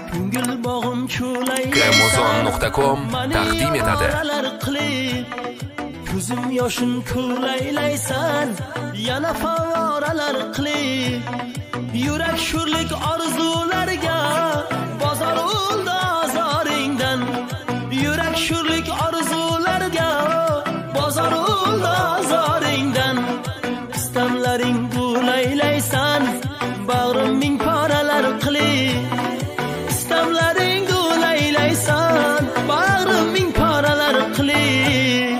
Kremozon.com taqdim etadi. Ko'zim yoshin ko'laylaysan, yana favoralar qilib, yurak shurlik orzularga bozor oldi azoringdan, yurak shurlik orzularga bozor oldi azoringdan. Istamlaring bo'laylaysan, bag'rim ming paralar qilib, istamlaring bo'laylaysan, bag'rim ming paralar qilib.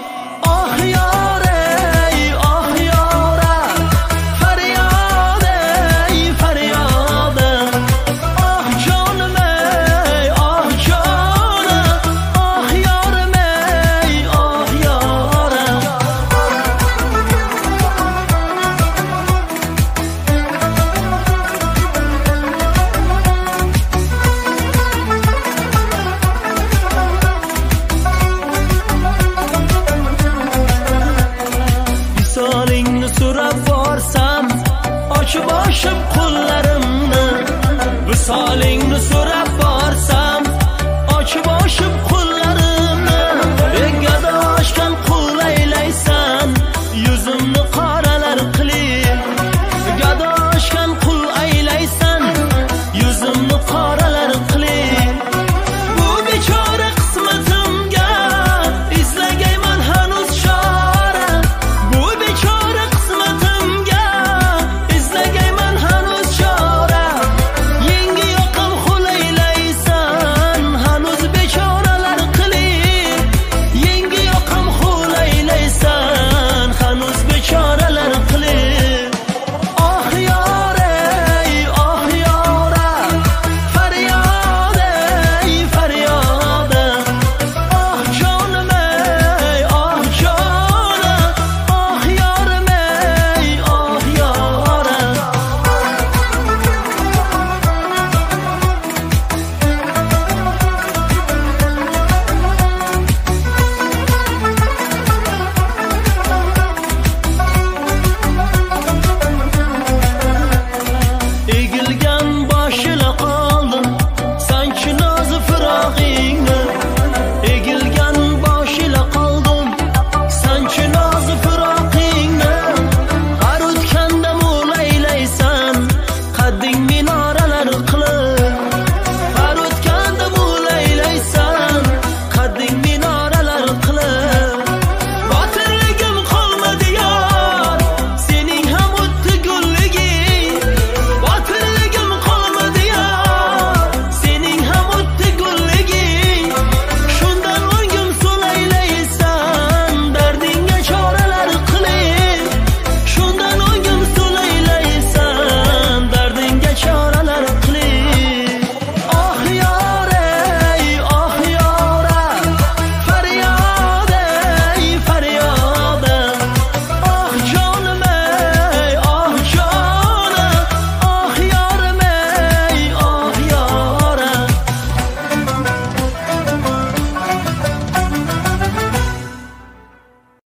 Boshim qo'llarimni, visolingni so'rab borsam, ochib boshim qo'llarimni,